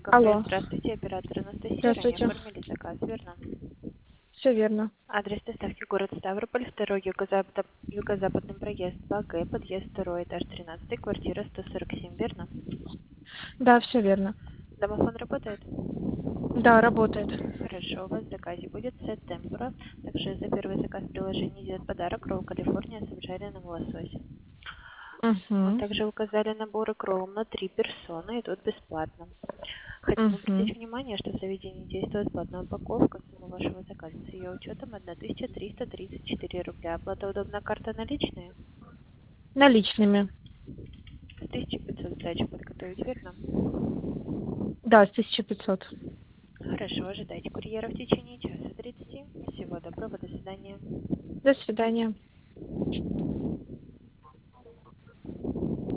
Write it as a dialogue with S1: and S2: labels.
S1: Алло.
S2: Здравствуйте, оператор Анастасия. Ранее
S1: Здравствуйте.
S2: оформили заказ, верно?
S1: Все верно.
S2: Адрес доставки город Ставрополь, 2 юго-западный проезд 2Г, подъезд 2, этаж 13, квартира 147, верно?
S1: Да, все верно.
S2: Домофон работает?
S1: Да, работает.
S2: Хорошо, у вас в заказе будет сет темпура. Также за первый заказ приложения идет подарок ролл Калифорния с обжаренным лососем. Мы
S1: Угу.
S2: также указали наборы к роллам на 3 персоны, идут бесплатно. Хотим
S1: Угу.
S2: обратить внимание, что в заведении действует платная упаковка. Сумма вашего заказа с ее учетом 1334 рубля. Оплата удобна, карта наличные.
S1: Наличными.
S2: 1500 сдачу подготовить, верно?
S1: Да, с 1500.
S2: Хорошо, ожидайте курьера в течение часа 30. Всего доброго, до свидания.
S1: До свидания.